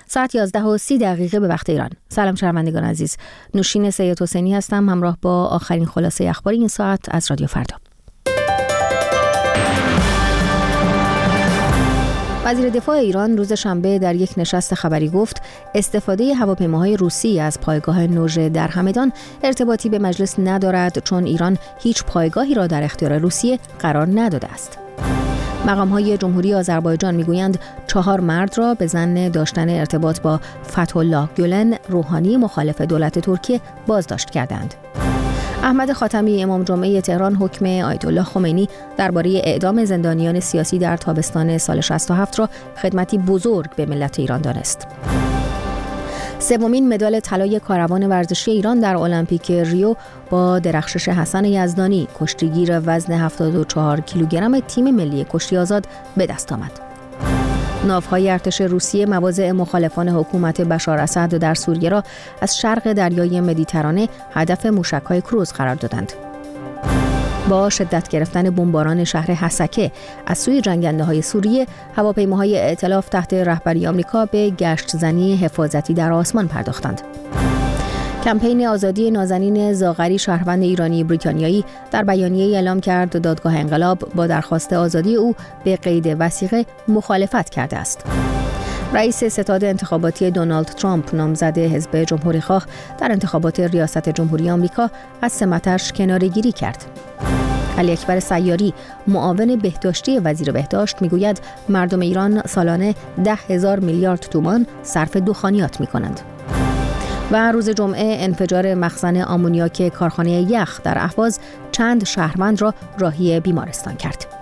ساعت 11:30 به وقت ایران. سلام شنوندگان عزیز. نوشین سید حسینی هستم همراه با آخرین خلاصه اخبار این ساعت از رادیو فردا. وزیر دفاع ایران روز شنبه در یک نشست خبری گفت استفاده هواپیماهای روسی از پایگاه نوژه در همدان ارتباطی به مجلس ندارد، چون ایران هیچ پایگاهی را در اختیار روسیه قرار نداده است. مقام‌های جمهوری آذربایجان می‌گویند 4 مرد را به ظن داشتن ارتباط با فتح‌الله گولن، روحانی مخالف دولت ترکیه، بازداشت کردند. احمد خاتمی امام جمعه تهران حکم آیت الله خمینی درباره اعدام زندانیان سیاسی در تابستان سال 67 را خدمتی بزرگ به ملت ایران دانست. 3مین مدال طلای کاروان ورزشی ایران در المپیک ریو با درخشش حسن یزدانی، کشتیگیر وزن 74 کیلوگرم تیم ملی کشتی آزاد، به دست آمد. ناوهای ارتش روسیه مواضع مخالفان حکومت بشار اسد در سوریه را از شرق دریای مدیترانه هدف موشک‌های کروز قرار دادند. با شدت گرفتن بمباران شهر حسکه از سوی جنگنده‌های سوریه، هواپیماهای ائتلاف تحت رهبری آمریکا به گشت‌زنی حفاظتی در آسمان پرداختند. کمپین آزادی نازنین زاغری، شهروند ایرانی بریتانیایی، در بیانیه‌ای اعلام کرد دادگاه انقلاب با درخواست آزادی او به قید وثیقه مخالفت کرده است. رئیس ستاد انتخاباتی دونالد ترامپ، نامزد حزب جمهوری‌خواه در انتخابات ریاست جمهوری آمریکا، از سمتش کناره‌گیری کرد. علی اکبر سیاری، معاون بهداشتی وزیر بهداشت، میگوید مردم ایران سالانه 10,000 میلیارد تومان صرف دخانیات می‌کنند. و روز جمعه انفجار مخزن آمونیاک کارخانه یخ در اهواز چند شهروند را راهی بیمارستان کرد.